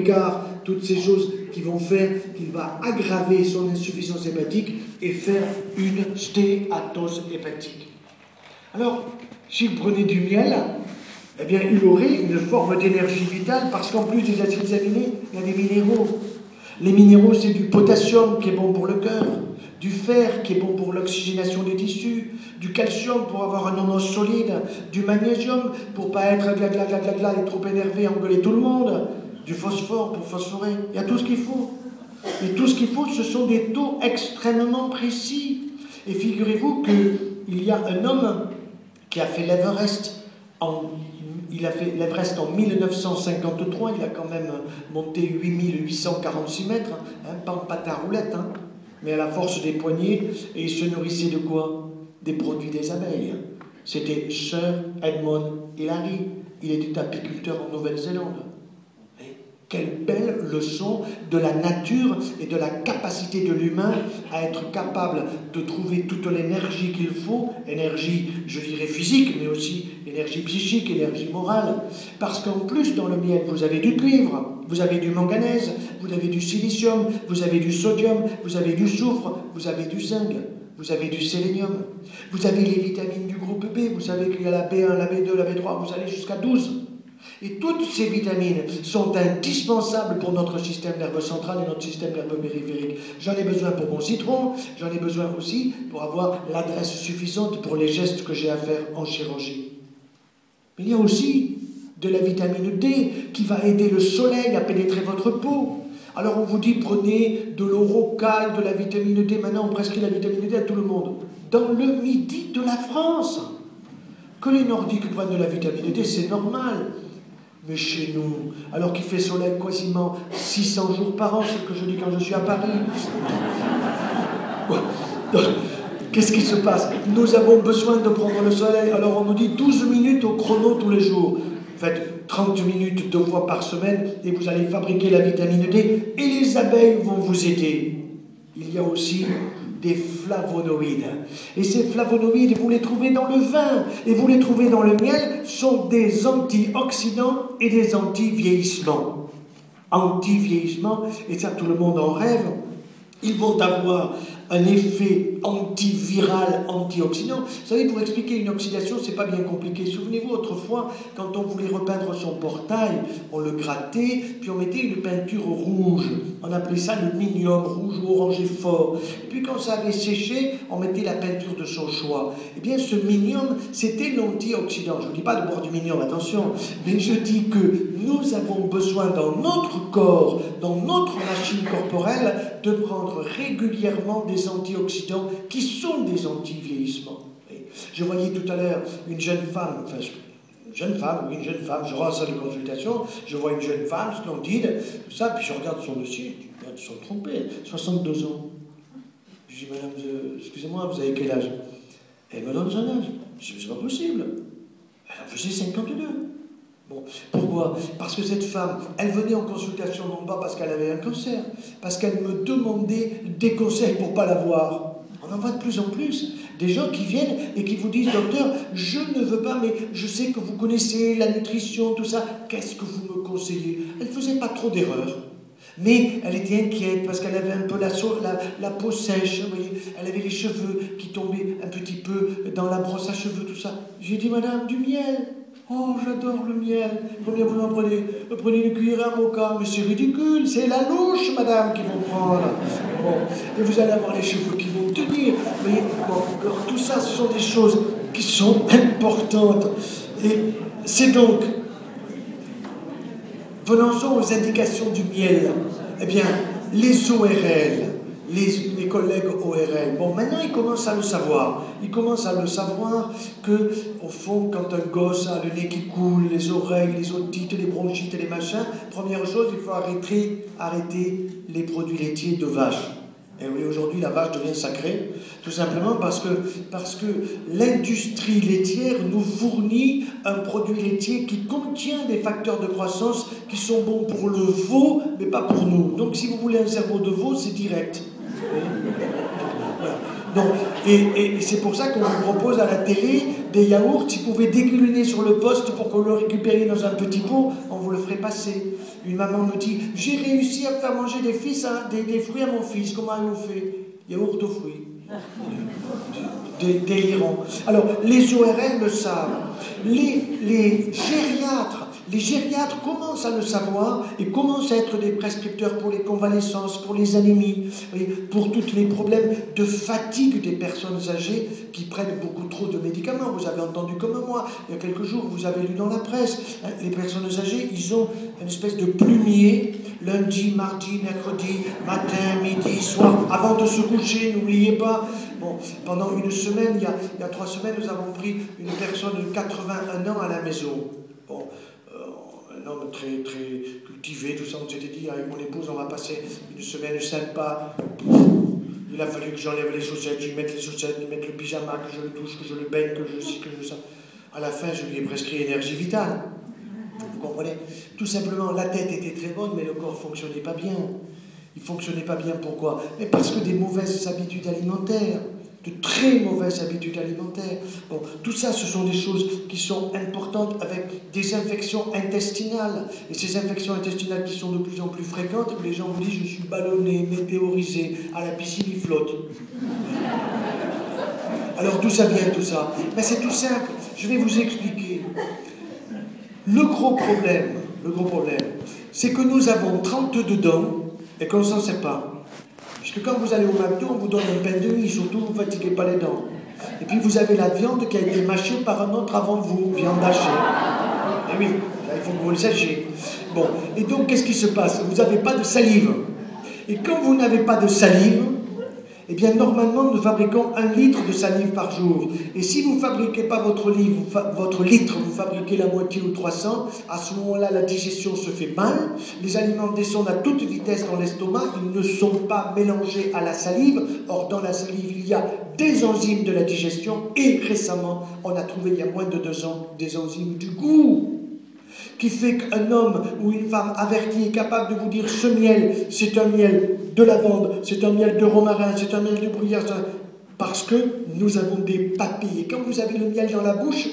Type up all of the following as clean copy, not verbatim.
l'écart, toutes ces choses qui vont faire qu'il va aggraver son insuffisance hépatique et faire une stéatose hépatique. Alors, s'il prenait du miel, eh bien, il aurait une forme d'énergie vitale parce qu'en plus des acides aminés, il y a des minéraux. Les minéraux, c'est du potassium qui est bon pour le cœur, du fer qui est bon pour l'oxygénation des tissus, du calcium pour avoir un os solide, du magnésium pour ne pas être et trop énervé, engueuler tout le monde, du phosphore pour phosphorer. Il y a tout ce qu'il faut. Et tout ce qu'il faut, ce sont des taux extrêmement précis. Et figurez-vous qu'il y a un homme qui a fait l'Everest il a fait l'Everest en 1953, il a quand même monté 8846 mètres, pas en patin à roulette, mais à la force des poignets, et il se nourrissait de quoi? Des produits des abeilles. C'était Sir Edmund Hillary, il était apiculteur en Nouvelle-Zélande. Quelle belle leçon de la nature et de la capacité de l'humain à être capable de trouver toute l'énergie qu'il faut, énergie, je dirais, physique, mais aussi énergie psychique, énergie morale. Parce qu'en plus, dans le miel, vous avez du cuivre, vous avez du manganèse, vous avez du silicium, vous avez du sodium, vous avez du soufre, vous avez du zinc, vous avez du sélénium, vous avez les vitamines du groupe B, vous savez qu'il y a la B1, la B2, la B3, vous allez jusqu'à 12. Et toutes ces vitamines sont indispensables pour notre système nerveux central et notre système nerveux périphérique. J'en ai besoin pour mon citron, j'en ai besoin aussi pour avoir l'adresse suffisante pour les gestes que j'ai à faire en chirurgie. Mais il y a aussi de la vitamine D qui va aider le soleil à pénétrer votre peau. Alors on vous dit prenez de l'eau rocale, de la vitamine D. Maintenant on prescrit la vitamine D à tout le monde. Dans le midi de la France, que les Nordiques prennent de la vitamine D, c'est normal. Mais chez nous, alors qu'il fait soleil quasiment 600 jours par an, c'est ce que je dis quand je suis à Paris. Qu'est-ce qui se passe? Nous avons besoin de prendre le soleil, alors on nous dit 12 minutes au chrono tous les jours. Faites 30 minutes 2 fois par semaine et vous allez fabriquer la vitamine D et les abeilles vont vous aider. Il y a aussi des flavonoïdes. Et ces flavonoïdes, vous les trouvez dans le vin et vous les trouvez dans le miel, sont des antioxydants et des anti-vieillissements. Anti-vieillissement, et ça tout le monde en rêve, ils vont avoir un effet antiviral, antioxydant. Vous savez, pour expliquer une oxydation, c'est pas bien compliqué. Souvenez-vous, autrefois, quand on voulait repeindre son portail, on le grattait, puis on mettait une peinture rouge. On appelait ça le minium, rouge ou orangé fort. Et puis quand ça avait séché, on mettait la peinture de son choix. Eh bien, ce minium, c'était l'antioxydant. Je ne dis pas de boire du minium, attention, mais je dis que nous avons besoin dans notre corps, dans notre machine corporelle, de prendre régulièrement des antioxydants qui sont des anti-vieillissements. Je voyais tout à l'heure une jeune femme, je rentre à la consultation, je vois une jeune femme splendide, tout ça, puis je regarde son dossier, je dis, ils sont trompés, 62 ans. Je dis, madame, excusez-moi, vous avez quel âge? Elle me donne son âge. Je dis, c'est pas possible. Elle en faisait 52. Bon, pourquoi? Parce que cette femme, elle venait en consultation non pas parce qu'elle avait un cancer, parce qu'elle me demandait des conseils pour ne pas l'avoir. On en voit de plus en plus. Des gens qui viennent et qui vous disent, docteur, je ne veux pas, mais je sais que vous connaissez la nutrition, tout ça. Qu'est-ce que vous me conseillez? Elle ne faisait pas trop d'erreurs. Mais elle était inquiète parce qu'elle avait un peu la peau sèche, vous voyez, elle avait les cheveux qui tombaient un petit peu dans la brosse à cheveux, tout ça. J'ai dit, madame, du miel. Oh, j'adore le miel. Combien vous en prenez? Prenez une cuillère à moka. Mais c'est ridicule, c'est la louche, madame, qu'ils vont prendre. Bon. Et vous allez avoir les cheveux qui vont tenir. Vous voyez, bon, alors tout ça, ce sont des choses qui sont importantes. Et c'est donc, venons-en aux indications du miel. Eh bien, les ORL, les collègues ORL, bon, maintenant ils commencent à le savoir. Ils commencent à le savoir que, au fond, quand un gosse a le nez qui coule, les oreilles, les otites, les bronchites et les machins, première chose, il faut arrêter les produits laitiers de vache. Et oui, aujourd'hui, la vache devient sacrée, tout simplement parce que l'industrie laitière nous fournit un produit laitier qui contient des facteurs de croissance qui sont bons pour le veau, mais pas pour nous. Donc si vous voulez un cerveau de veau, c'est direct. Voilà. Donc, et c'est pour ça qu'on vous propose à la télé des yaourts. Si vous pouvez décliner sur le poste pour que vous le récupériez dans un petit pot, on vous le ferait passer. Une maman me dit, j'ai réussi à faire manger des fruits à mon fils. Comment elle vous fait? Yaourt aux fruits. Délirant. Alors, les ORL le savent. Les gériatres commencent à le savoir et commencent à être des prescripteurs pour les convalescences, pour les anémies, pour tous les problèmes de fatigue des personnes âgées qui prennent beaucoup trop de médicaments. Vous avez entendu comme moi, il y a quelques jours, vous avez lu dans la presse, les personnes âgées, ils ont une espèce de plumier, lundi, mardi, mercredi, matin, midi, soir, avant de se coucher, n'oubliez pas. Bon, pendant une semaine, il y a 3 semaines, nous avons pris une personne de 81 ans à la maison. Bon, un homme très, très cultivé, tout ça, on s'était dit, avec mon épouse, on va passer une semaine sympa. Il a fallu que j'enlève les chaussettes, je lui mette les chaussettes, je lui mette le pyjama, que je le douche, que je le baigne, que je ci, que je ça. À la fin, je lui ai prescrit énergie vitale. Vous comprenez? Tout simplement, la tête était très bonne, mais le corps ne fonctionnait pas bien. Il ne fonctionnait pas bien, pourquoi? Mais parce que des mauvaises habitudes alimentaires, de très mauvaises habitudes alimentaires. Bon, tout ça, ce sont des choses qui sont importantes avec des infections intestinales. Et ces infections intestinales qui sont de plus en plus fréquentes, les gens vous disent, je suis ballonné, météorisé, à la piscine, il flotte. Alors d'où ça vient tout ça? Ben, c'est tout simple, je vais vous expliquer. Le gros problème, c'est que nous avons 32 dents et qu'on ne s'en sert pas. Parce que quand vous allez au McDo, on vous donne un pain de mie, surtout vous ne fatiguez pas les dents. Et puis vous avez la viande qui a été mâchée par un autre avant vous, viande hachée. Et oui, là, il faut que vous le sachiez. Bon, et donc qu'est-ce qui se passe? Vous n'avez pas de salive. Et quand vous n'avez pas de salive, eh bien normalement nous fabriquons 1 litre de salive par jour. Et si vous ne fabriquez pas votre litre, vous fabriquez la moitié ou 300, à ce moment-là la digestion se fait mal, les aliments descendent à toute vitesse dans l'estomac, ils ne sont pas mélangés à la salive. Or dans la salive il y a des enzymes de la digestion et récemment on a trouvé il y a moins de 2 ans des enzymes du goût. Qui fait qu'un homme ou une femme avertie est capable de vous dire ce miel, c'est un miel de lavande, c'est un miel de romarin, c'est un miel de bruyère, parce que nous avons des papilles. Et quand vous avez le miel dans la bouche,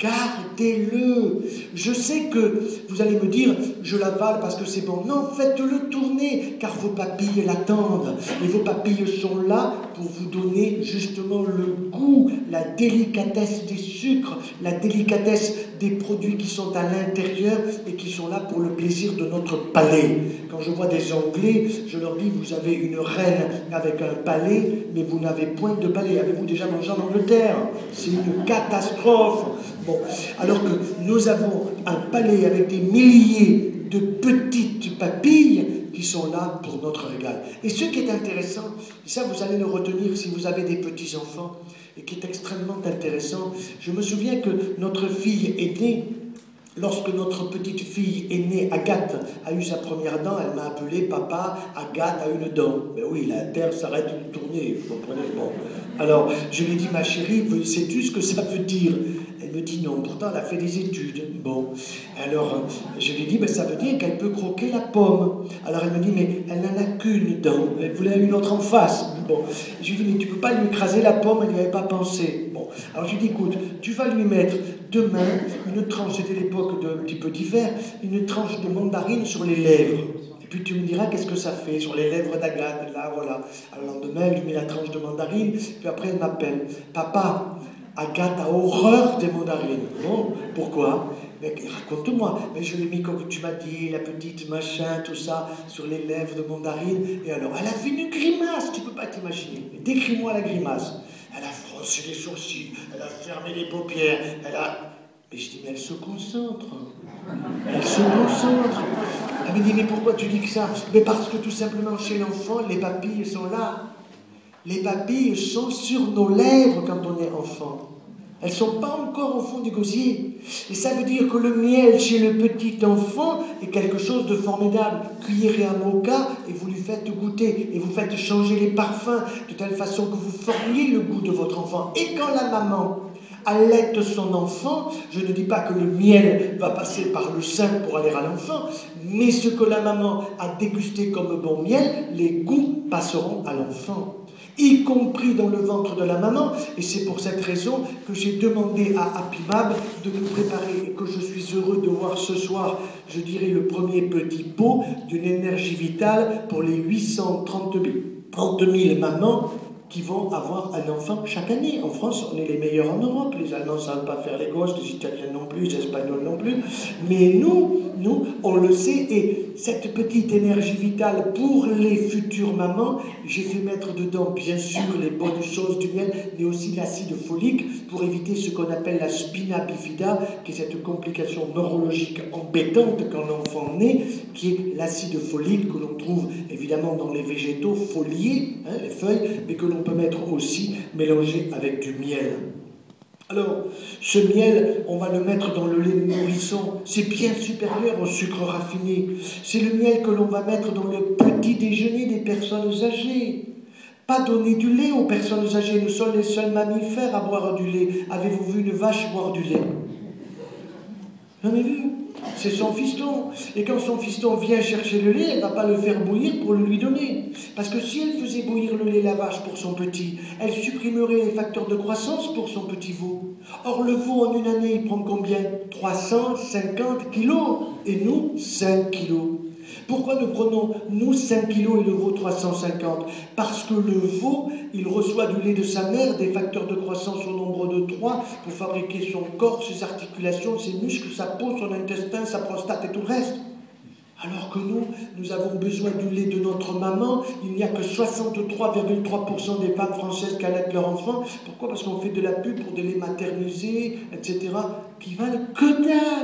gardez-le. Je sais que vous allez me dire, je l'avale parce que c'est bon. Non, faites-le tourner, car vos papilles l'attendent. Et vos papilles sont là pour vous donner justement le goût, la délicatesse des sucres, la délicatesse des produits qui sont à l'intérieur et qui sont là pour le plaisir de notre palais. Quand je vois des Anglais, je leur dis, vous avez une reine avec un palais, mais vous n'avez point de palais. Avez-vous déjà mangé en Angleterre? C'est une catastrophe. Bon, alors que nous avons un palais avec des milliers de petites papilles qui sont là pour notre régal. Et ce qui est intéressant, et ça vous allez le retenir si vous avez des petits-enfants, et qui est extrêmement intéressant, je me souviens que notre fille est née. Lorsque notre petite fille est née, Agathe a eu sa première dent, elle m'a appelé papa, Agathe a une dent. Ben oui, la terre s'arrête de tourner, vous comprenez? Bon. Alors, je lui ai dit, ma chérie, sais-tu ce que ça veut dire? Elle me dit non, pourtant elle a fait des études. Bon, alors je lui ai dit, ben, ça veut dire qu'elle peut croquer la pomme. Alors elle me dit, mais elle n'en a qu'une dent, elle voulait une autre en face. Bon, je lui ai dit, mais tu ne peux pas lui écraser la pomme, elle n'y avait pas pensé. Bon, alors je lui ai dit, écoute, tu vas lui mettre demain une tranche, c'était l'époque d'un petit peu d'hiver, une tranche de mandarine sur les lèvres. Et puis tu me diras qu'est-ce que ça fait sur les lèvres d'Agathe, là, voilà. Alors le lendemain, elle lui met la tranche de mandarine, puis après elle m'appelle, papa, Agathe a horreur des mandarines. Bon, pourquoi? Mais raconte-moi. Mais je l'ai mis comme tu m'as dit, la petite machin, tout ça, sur les lèvres de mandarine. Et alors, elle a fait une grimace, tu peux pas t'imaginer. Mais décris-moi la grimace. Elle a froncé les sourcils, elle a fermé les paupières, elle a... Mais je dis, mais elle se concentre. Elle se concentre. Elle me dit, mais pourquoi tu dis que ça? Mais parce que tout simplement, chez l'enfant, les papilles sont là. Les papilles sont sur nos lèvres quand on est enfant. Elles ne sont pas encore au fond du gosier. Et ça veut dire que le miel chez le petit enfant est quelque chose de formidable. Cuillerez à moka et vous lui faites goûter. Et vous faites changer les parfums de telle façon que vous formiez le goût de votre enfant. Et quand la maman allaite son enfant, je ne dis pas que le miel va passer par le sein pour aller à l'enfant, mais ce que la maman a dégusté comme bon miel, les goûts passeront à l'enfant, y compris dans le ventre de la maman. Et c'est pour cette raison que j'ai demandé à Apimab de nous préparer et que je suis heureux de voir ce soir, je dirais, le premier petit pot d'une énergie vitale pour les 830 000 mamans qui vont avoir un enfant chaque année. En France, on est les meilleurs en Europe. Les Allemands ne savent pas faire les gosses, les Italiens non plus, les Espagnols non plus. Mais nous, on le sait. Et cette petite énergie vitale pour les futures mamans, j'ai fait mettre dedans, bien sûr, les bonnes choses du miel, mais aussi l'acide folique pour éviter ce qu'on appelle la spina bifida, qui est cette complication neurologique embêtante quand l'enfant naît, qui est l'acide folique que l'on trouve évidemment dans les végétaux foliés, les feuilles, mais que l'on peut mettre aussi mélangé avec du miel. Alors, ce miel, on va le mettre dans le lait de nourrisson. C'est bien supérieur au sucre raffiné. C'est le miel que l'on va mettre dans le petit déjeuner des personnes âgées. Pas donner du lait aux personnes âgées. Nous sommes les seuls mammifères à boire du lait. Avez-vous vu une vache boire du lait? Vous avez vu? C'est son fiston. Et quand son fiston vient chercher le lait, elle ne va pas le faire bouillir pour le lui donner. Parce que si elle faisait bouillir le lait, la vache, pour son petit, elle supprimerait les facteurs de croissance pour son petit veau. Or, le veau, en une année, il prend combien? 350 kilos. Et nous, 5 kilos. Pourquoi nous prenons, nous, 5 kilos et le veau 350? Parce que le veau, il reçoit du lait de sa mère, des facteurs de croissance au nombre de 3 pour fabriquer son corps, ses articulations, ses muscles, sa peau, son intestin, sa prostate et tout le reste. Alors que nous avons besoin du lait de notre maman. Il n'y a que 63,3% des femmes françaises qui allaitent leur enfant. Pourquoi? Parce qu'on fait de la pub pour des laits maternisés, etc., qui valent que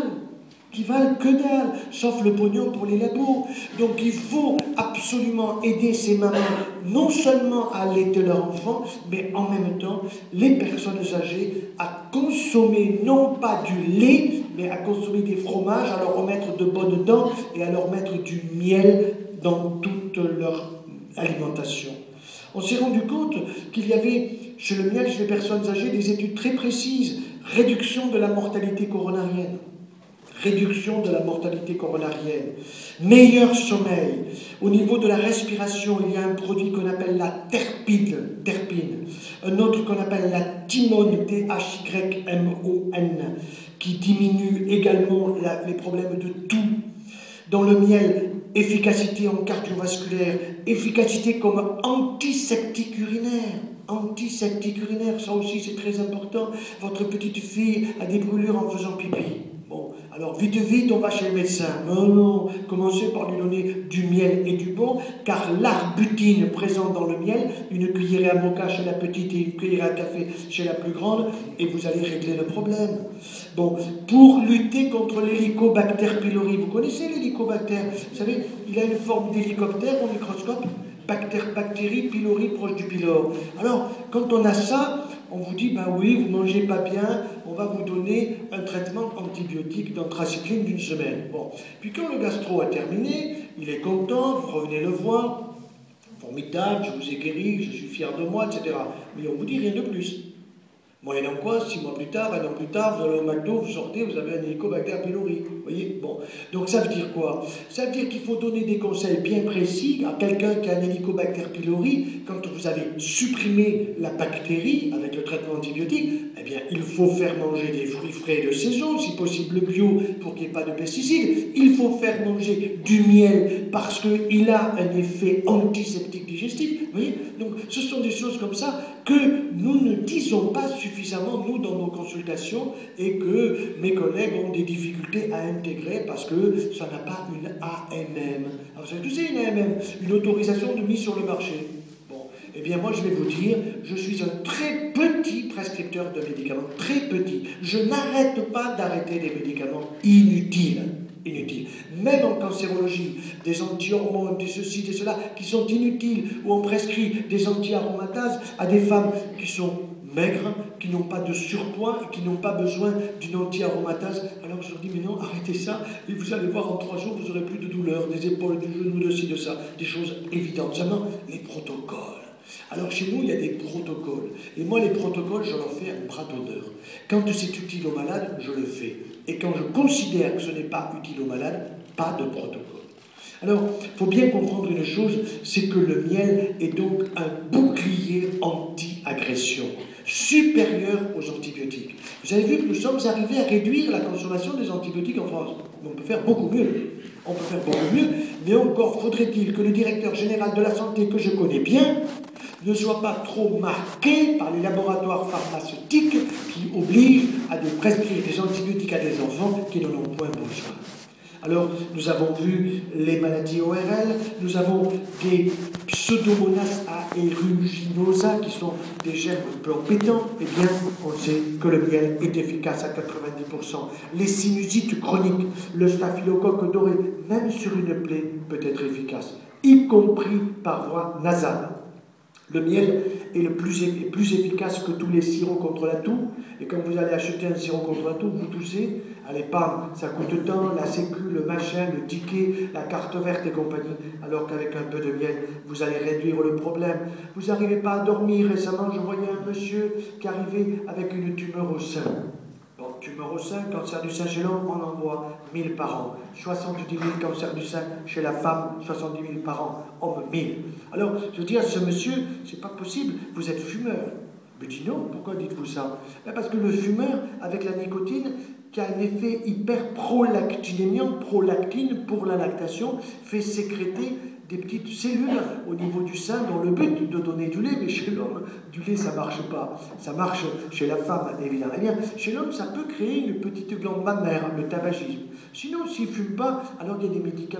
dalle, sauf le pognon pour les labos. Donc il faut absolument aider ces mamans, non seulement à allaiter leur enfant, mais en même temps, les personnes âgées, à consommer non pas du lait, mais à consommer des fromages, à leur remettre de bonnes dents et à leur mettre du miel dans toute leur alimentation. On s'est rendu compte qu'il y avait, chez le miel, chez les personnes âgées, des études très précises. Réduction de la mortalité coronarienne. Réduction de la mortalité coronarienne, meilleur sommeil. Au niveau de la respiration, il y a un produit qu'on appelle la terpine, un autre qu'on appelle la thymone, Thymon, qui diminue également les problèmes de toux. Dans le miel, efficacité en cardiovasculaire, efficacité comme antiseptique urinaire. Antiseptique urinaire, ça aussi c'est très important. Votre petite fille a des brûlures en faisant pipi. Bon, alors vite, on va chez le médecin. Non, commencez par lui donner du miel et du bon, car l'arbutine présente dans le miel, une cuillerée à moka chez la petite et une cuillerée à café chez la plus grande, et vous allez régler le problème. Bon, pour lutter contre l'hélicobacter pylori, vous connaissez l'hélicobacter? Vous savez, il a une forme d'hélicoptère au microscope. Bactérie pylori proche du pylore. Alors, quand on a ça, on vous dit, ben oui, vous mangez pas bien, on va vous donner un traitement antibiotique d'anthracycline d'une semaine. Bon, puis quand le gastro a terminé, il est content, vous revenez le voir, formidable, je vous ai guéri, je suis fier de moi, etc. Mais on vous dit rien de plus. Moyennant quoi, 6 mois plus tard, 1 an plus tard, vous allez au McDo, vous sortez, vous avez un hélicobacter pylori. Vous voyez? Bon. Donc ça veut dire quoi? Ça veut dire qu'il faut donner des conseils bien précis à quelqu'un qui a un hélicobacter pylori. Quand vous avez supprimé la bactérie avec le traitement antibiotique, eh bien, il faut faire manger des fruits frais de saison, si possible bio, pour qu'il n'y ait pas de pesticides. Il faut faire manger du miel parce qu'il a un effet antiseptique digestif. Vous voyez? Donc ce sont des choses comme ça que nous ne disons pas suffisamment, nous, dans nos consultations, et que mes collègues ont des difficultés à intégrer parce que ça n'a pas une AMM. Alors, vous savez, c'est une AMM, une autorisation de mise sur le marché. Bon, eh bien, moi, je vais vous dire, je suis un très petit prescripteur de médicaments, très petit. Je n'arrête pas d'arrêter des médicaments inutiles. Même en cancérologie, des anti-hormones, des ceci, des cela, qui sont inutiles, où on prescrit des anti-aromatases à des femmes qui sont maigres, qui n'ont pas de surpoids et qui n'ont pas besoin d'une anti-aromatase. Alors je leur dis, mais non, arrêtez ça, et vous allez voir, en 3 jours, vous n'aurez plus de douleur, des épaules, du genou, de ci, de ça, des choses évidentes. Seulement, les protocoles. Alors chez nous, il y a des protocoles. Et moi, les protocoles, je leur fais un bras d'honneur. Quand c'est utile au malade, je le fais. Et quand je considère que ce n'est pas utile au malade, pas de protocole. Alors, il faut bien comprendre une chose, c'est que le miel est donc un bouclier anti-agression, supérieur aux antibiotiques. Vous avez vu que nous sommes arrivés à réduire la consommation des antibiotiques en France. On peut faire beaucoup mieux. Mais encore faudrait-il que le directeur général de la santé, que je connais bien, ne soit pas trop marqué par les laboratoires pharmaceutiques qui obligent à de prescrire des antibiotiques à des enfants qui n'en ont point besoin. Alors, nous avons vu les maladies ORL, nous avons des pseudomonas aeruginosa qui sont des germes un peu embêtants. Eh bien, on sait que le miel est efficace à 90%. Les sinusites chroniques, le staphylocoque doré, même sur une plaie, peut être efficace, y compris par voie nasale. Le miel est plus efficace que tous les sirops contre la toux. Et quand vous allez acheter un sirop contre la toux, vous toussez. Allez, pam, ça coûte tant, la sécu, le machin, le ticket, la carte verte et compagnie. Alors qu'avec un peu de miel, vous allez réduire le problème. Vous n'arrivez pas à dormir. Récemment, je voyais un monsieur qui arrivait avec une tumeur au sein. Bon, tumeur au sein, cancer du sein chez l'homme, on en voit 1000 par an. 70 000 cancers du sein chez la femme, 70 000 par an, homme 1000. Alors, je dis à ce monsieur, c'est pas possible, vous êtes fumeur. Il me dit non, pourquoi dites-vous ça? Parce que le fumeur, avec la nicotine, qui a un effet hyper-prolactinémiant, prolactine pour la lactation, fait sécréter des petites cellules au niveau du sein dans le but de donner du lait, mais chez l'homme, du lait, ça ne marche pas. Ça marche chez la femme, évidemment. Eh bien, chez l'homme, ça peut créer une petite glande mammaire, le tabagisme. Sinon, s'il ne fume pas, alors il y a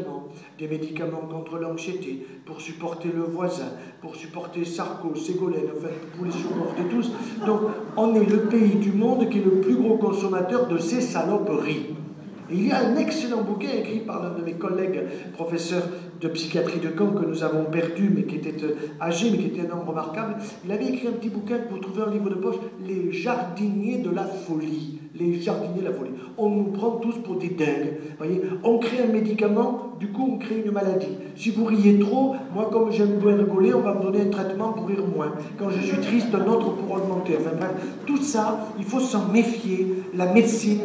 des médicaments contre l'anxiété, pour supporter le voisin, pour supporter Sarko, Ségolène, enfin, pour les supporter tous. Donc, on est le pays du monde qui est le plus gros consommateur de ces saloperies. Et il y a un excellent bouquin écrit par l'un de mes collègues professeurs de psychiatrie de Caen que nous avons perdu, mais qui était âgé, mais qui était un homme remarquable. Il avait écrit un petit bouquin que vous trouvez en livre de poche, Les jardiniers de la folie. Les jardiniers de la folie. On nous prend tous pour des dingues. Voyez, on crée un médicament, du coup on crée une maladie. Si vous riez trop, moi comme j'aime bien rigoler, on va me donner un traitement pour rire moins. Quand je suis triste, un autre pour augmenter. Enfin bref, tout ça, il faut s'en méfier. La médecine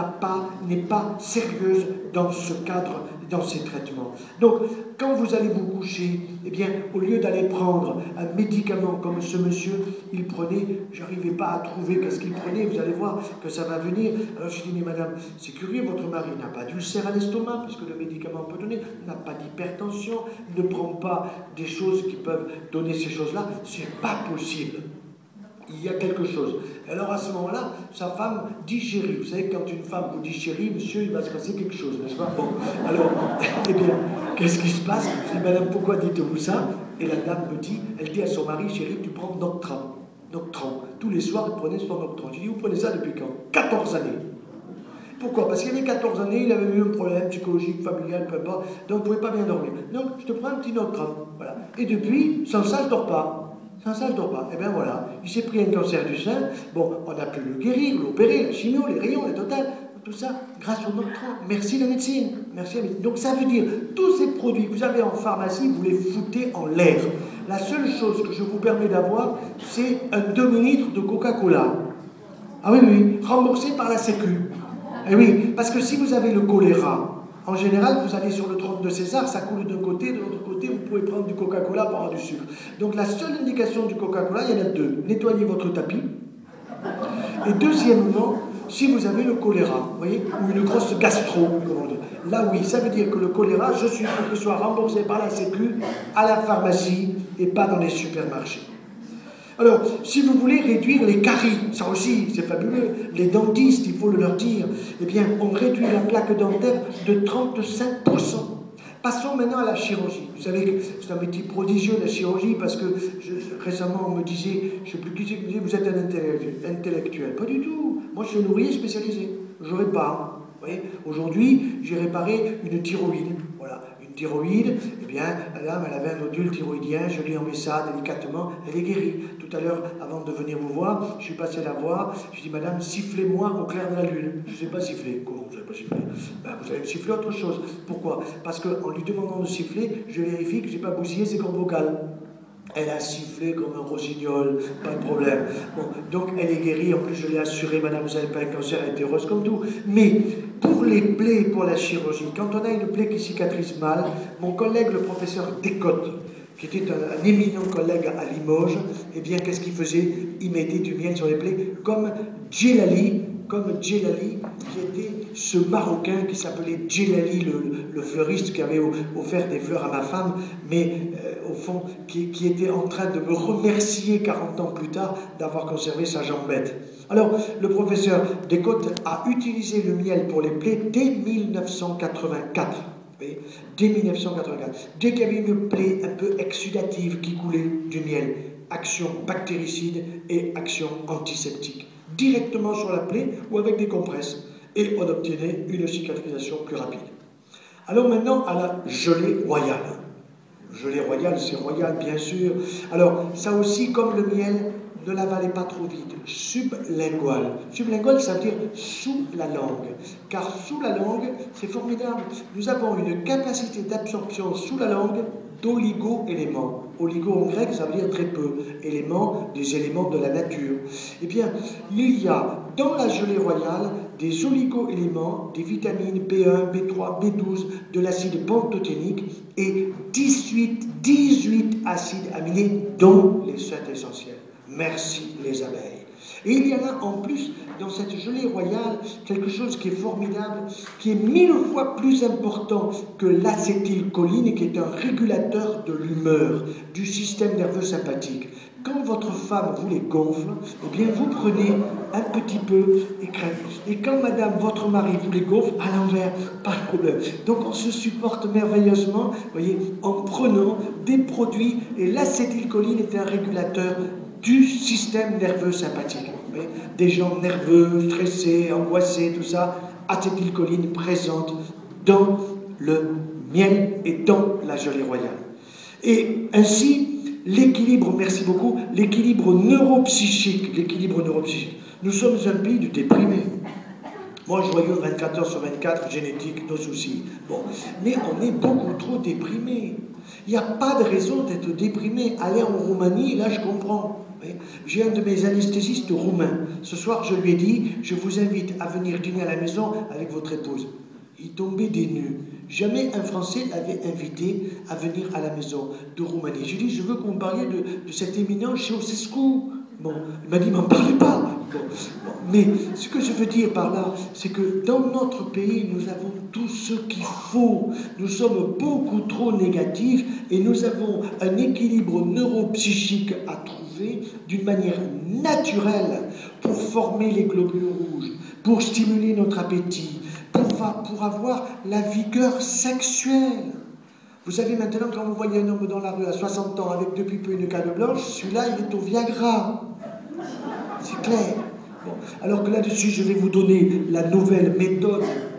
n'est pas sérieuse dans ce cadre, dans ces traitements. Donc, quand vous allez vous coucher, eh bien, au lieu d'aller prendre un médicament comme ce monsieur, il prenait, j'arrivais pas à trouver qu'est-ce qu'il prenait, vous allez voir que ça va venir. Alors je dis, mais madame, c'est curieux, votre mari n'a pas d'ulcère à l'estomac, parce que le médicament peut donner, n'a pas d'hypertension, ne prend pas des choses qui peuvent donner ces choses-là, c'est pas possible. Il y a quelque chose. Alors à ce moment-là, sa femme dit chérie. Vous savez, quand une femme vous dit chérie, monsieur, il va se passer quelque chose, n'est-ce pas? Bon, alors, eh bien, qu'est-ce qui se passe? Je dis, madame, pourquoi dites-vous ça? Et la dame me dit, elle dit à son mari, chérie, tu prends Noctran. Noctran. Tous les soirs, il prenait son Noctran. Je dis, vous prenez ça depuis quand? 14 années. Pourquoi? Parce qu'il y avait 14 années, il avait eu un problème psychologique, familial, peu importe, donc il ne pouvait pas bien dormir. Donc, je te prends un petit Noctran. Voilà. Et depuis, sans ça, je ne dors pas. Sans ça, je ne dors pas. Et bien voilà, il s'est pris un cancer du sein. Bon, on a pu le guérir, l'opérer, la chimio, les rayons, la totale. Tout ça, grâce au Noctran. Merci la médecine. Merci la médecine. Donc ça veut dire, tous ces produits que vous avez en pharmacie, vous les foutez en l'air. La seule chose que je vous permets d'avoir, c'est un demi-litre de Coca-Cola. Ah oui, oui, remboursé par la Sécu. Et oui, parce que si vous avez le choléra, en général, vous allez sur le trône de César, ça coule d'un côté, de l'autre côté, vous pouvez prendre du Coca-Cola pour avoir du sucre. Donc la seule indication du Coca-Cola, il y en a deux. Nettoyez votre tapis. Et deuxièmement, si vous avez le choléra, vous voyez, ou une grosse gastro, comment on dit. Là oui, ça veut dire que le choléra, je suis pour qu'il soit remboursé par la Sécu à la pharmacie et pas dans les supermarchés. Alors, si vous voulez réduire les caries, ça aussi, c'est fabuleux, les dentistes, il faut le leur dire, eh bien, on réduit la plaque dentaire de 35%. Passons maintenant à la chirurgie. Vous savez que c'est un métier prodigieux, la chirurgie, parce que récemment, on me disait, je ne sais plus qui c'est qui disait, vous êtes un intellectuel. Pas du tout. Moi, je suis un ouvrier spécialisé. Je répare. Vous voyez, aujourd'hui, j'ai réparé une thyroïde. Voilà. Thyroïde, eh bien, madame, elle avait un nodule thyroïdien, je lui en mets ça délicatement, elle est guérie. Tout à l'heure, avant de venir vous voir, je suis passé la voir, je dis, madame, sifflez-moi au clair de la lune. Je ne sais pas siffler. Comment vous ne savez pas siffler? Ben, vous allez me siffler autre chose. Pourquoi? Parce qu'en lui demandant de siffler, je vérifie que je n'ai pas bousillé ses cordes vocales. Elle a sifflé comme un rossignol, pas de problème. Bon, donc elle est guérie, en plus je l'ai assuré, madame, vous n'avez pas un cancer, elle était heureuse comme tout. Mais pour les plaies, pour la chirurgie, quand on a une plaie qui cicatrise mal, mon collègue, le professeur Descottes, qui était un éminent collègue à Limoges, eh bien qu'est-ce qu'il faisait? Il mettait du miel sur les plaies, comme Djellali, qui était ce Marocain qui s'appelait Djellali, le fleuriste qui avait offert des fleurs à ma femme, mais au fond, qui était en train de me remercier 40 ans plus tard d'avoir conservé sa jambette. Alors, le professeur Descottes a utilisé le miel pour les plaies dès 1984. Oui, dès 1984. Dès qu'il y avait une plaie un peu exsudative qui coulait du miel, action bactéricide et action antiseptique. Directement sur la plaie ou avec des compresses. Et on obtenait une cicatrisation plus rapide. Alors maintenant, à la gelée royale. Gelée royale, c'est royal bien sûr. Alors, ça aussi, comme le miel, ne l'avalez pas trop vite. Sublingual. Sublingual, ça veut dire sous la langue. Car sous la langue, c'est formidable. Nous avons une capacité d'absorption sous la langue d'oligo-éléments. Oligo en grec, ça veut dire très peu. Éléments, des éléments de la nature. Eh bien, il y a dans la gelée royale des oligo-éléments, des vitamines B1, B3, B12, de l'acide pantothénique et 18 acides aminés, dont les sels essentiels. Merci les abeilles. Et il y en a en plus dans cette gelée royale quelque chose qui est formidable, qui est 1000 fois plus important que l'acétylcholine et qui est un régulateur de l'humeur, du système nerveux sympathique. Quand votre femme vous les gonfle, eh bien vous prenez un petit peu et crème. Et quand madame, votre mari vous les gonfle, à l'envers, pas de problème. Donc on se supporte merveilleusement, voyez, en prenant des produits, et l'acétylcholine est un régulateur du système nerveux sympathique. Des gens nerveux, stressés, angoissés, tout ça, acétylcholine présente dans le miel et dans la gelée royale. Et ainsi, l'équilibre, merci beaucoup, l'équilibre neuropsychique. Nous sommes un pays de déprimés. Moi, joyeux 24 heures sur 24, génétique, nos soucis. Bon, mais on est beaucoup trop déprimés. Il n'y a pas de raison d'être déprimé. Aller en Roumanie, là, je comprends. J'ai un de mes anesthésistes roumains. Ce soir, je lui ai dit, je vous invite à venir dîner à la maison avec votre épouse. Il tombait des nues. Jamais un Français l'avait invité à venir à la maison de Roumanie. Je lui ai dit, je veux qu'on parle de cet éminent Ceausescu. Bon, il m'a dit, m'en parlez pas. Bon, mais ce que je veux dire par là, c'est que dans notre pays, nous avons tout ce qu'il faut. Nous sommes beaucoup trop négatifs et nous avons un équilibre neuropsychique à trouver d'une manière naturelle pour former les globules rouges, pour stimuler notre appétit, pour avoir la vigueur sexuelle. Vous savez maintenant, quand vous voyez un homme dans la rue à 60 ans avec depuis peu une canne blanche, celui-là, il est au Viagra. C'est clair. Bon. Alors que là-dessus, je vais vous donner la nouvelle méthode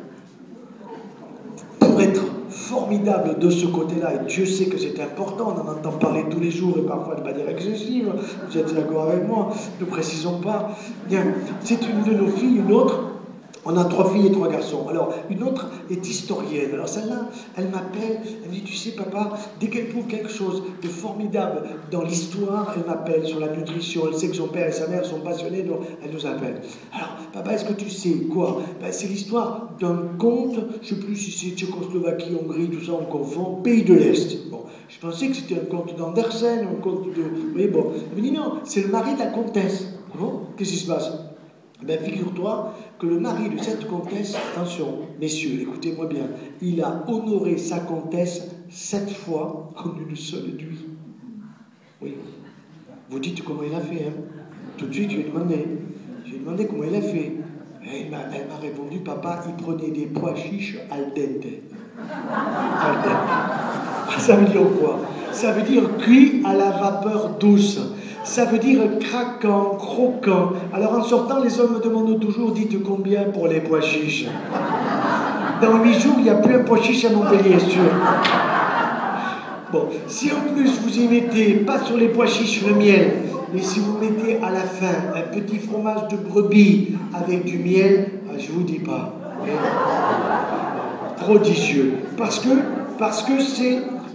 pour être formidable de ce côté-là. Et Dieu sait que c'est important, on en entend parler tous les jours et parfois de manière excessive. Vous êtes d'accord avec moi? Ne précisons pas. Bien, c'est une de nos filles, une autre. On a 3 filles et 3 garçons. Alors, une autre est historienne. Alors, celle-là, elle m'appelle, elle me dit, tu sais, papa, dès qu'elle trouve quelque chose de formidable dans l'histoire, elle m'appelle sur la nutrition. Elle sait que son père et sa mère sont passionnés, donc elle nous appelle. Alors, papa, est-ce que tu sais quoi? Ben, c'est l'histoire d'un conte, je ne sais plus si c'est Tchécoslovaquie, Hongrie, tout ça, on confond, pays de l'Est. Bon, je pensais que c'était un conte d'Andersen, un conte de... Mais bon, elle me dit, non, c'est le mari de la comtesse. Bon, qu'est-ce qui se passe? Ben, figure-toi que le mari de cette comtesse, attention, messieurs, écoutez-moi bien, il a honoré sa comtesse 7 fois en une seule nuit. Oui. Vous dites comment il a fait, hein? Tout de suite, je lui ai demandé comment il a fait. Et elle m'a répondu, papa, il prenait des pois chiches al dente. Al dente. Ça veut dire quoi? Ça veut dire cuit à la vapeur douce. Ça veut dire craquant, croquant. Alors en sortant, les hommes me demandent toujours, dites combien pour les pois chiches? Dans 8 jours, il n'y a plus un pois chiche à Montpellier, sûr. Bon, si en plus vous y mettez, pas sur les pois chiches, le miel, mais si vous mettez à la fin un petit fromage de brebis avec du miel, je vous dis pas. Prodigieux. Parce que c'est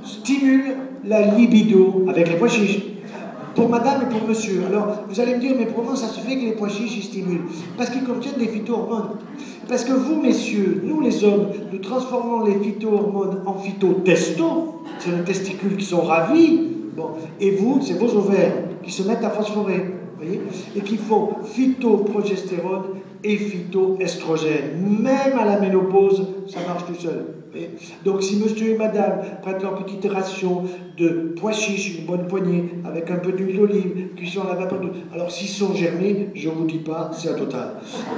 stimule la libido avec les pois chiches. Pour madame et pour monsieur. Alors, vous allez me dire, mais comment ça se fait que les pois chiches ils stimulent? Parce qu'ils contiennent des phytohormones. Parce que vous, messieurs, nous les hommes, nous transformons les phytohormones en phytotesto, c'est les testicules qui sont ravis, bon, et vous, c'est vos ovaires qui se mettent à phosphorer, voyez, et qui font phytoprogestérone et phytoestrogène. Même à la ménopause, ça marche tout seul. Donc si monsieur et madame prennent leur petite ration de pois chiches, une bonne poignée, avec un peu d'huile d'olive, cuisson à la vapeur d'eau, alors s'ils sont germés, je ne vous dis pas, c'est un total.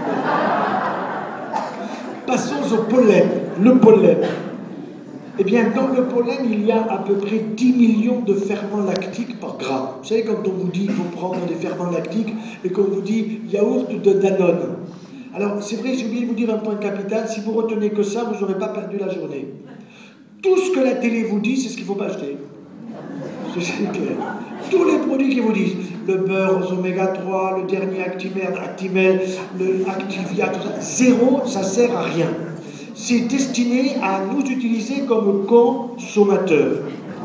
Passons au pollen. Le pollen. Eh bien, dans le pollen, il y a à peu près 10 millions de ferments lactiques par gramme. Vous savez, quand on vous dit qu'il faut prendre des ferments lactiques et qu'on vous dit yaourt de Danone. Alors, c'est vrai, j'ai oublié de vous dire un point capital, si vous retenez que ça, vous n'aurez pas perdu la journée. Tout ce que la télé vous dit, c'est ce qu'il ne faut pas acheter. C'est clair. Tous les produits qu'ils vous disent, le beurre aux oméga 3, le dernier Actimel, le Activia, tout ça, zéro, ça sert à rien. C'est destiné à nous utiliser comme consommateurs.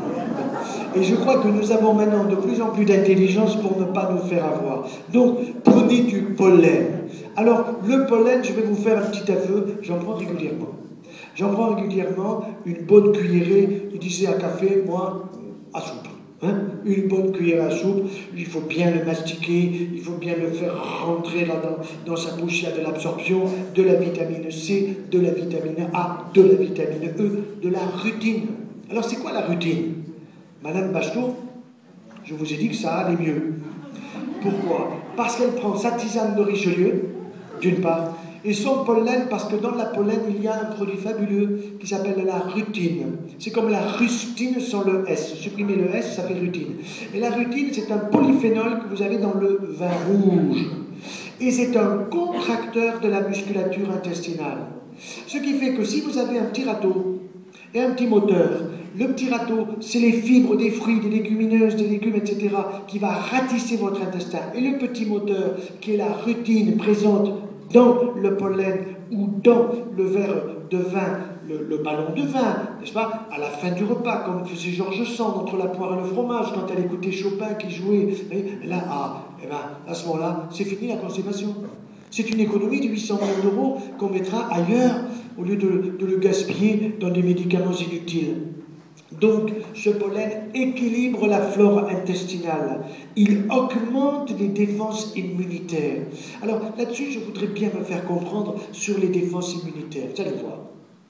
Et je crois que nous avons maintenant de plus en plus d'intelligence pour ne pas nous faire avoir. Donc, prenez du pollen. Alors, le pollen, je vais vous faire un petit aveu, j'en prends régulièrement. J'en prends régulièrement une bonne cuillerée, il disait à café, moi, à soupe. Hein? Une bonne cuillère à soupe, il faut bien le mastiquer, il faut bien le faire rentrer là dans sa bouche, il y a de l'absorption, de la vitamine C, de la vitamine A, de la vitamine E, de la rutine. Alors c'est quoi la rutine? Madame Bachelot, je vous ai dit que ça allait mieux. Pourquoi? Parce qu'elle prend sa tisane de Richelieu, d'une part, et son pollen, parce que dans la pollen, il y a un produit fabuleux qui s'appelle la rutine. C'est comme la rustine sans le S. Supprimez le S, ça fait rutine. Et la rutine, c'est un polyphénol que vous avez dans le vin rouge. Et c'est un contracteur de la musculature intestinale. Ce qui fait que si vous avez un petit râteau et un petit moteur, le petit râteau, c'est les fibres des fruits, des légumineuses, des légumes, etc., qui va ratisser votre intestin. Et le petit moteur, qui est la rutine présente dans le pollen ou dans le verre de vin, le ballon de vin, n'est-ce pas, à la fin du repas, comme faisait Georges Sand entre la poire et le fromage, quand elle écoutait Chopin qui jouait, et là, à ce moment-là, c'est fini la constipation. C'est une économie de 800 millions d'euros qu'on mettra ailleurs, au lieu de le gaspiller dans des médicaments inutiles. Donc, ce pollen équilibre la flore intestinale. Il augmente les défenses immunitaires. Alors, là-dessus, je voudrais bien me faire comprendre sur les défenses immunitaires. Vous allez voir.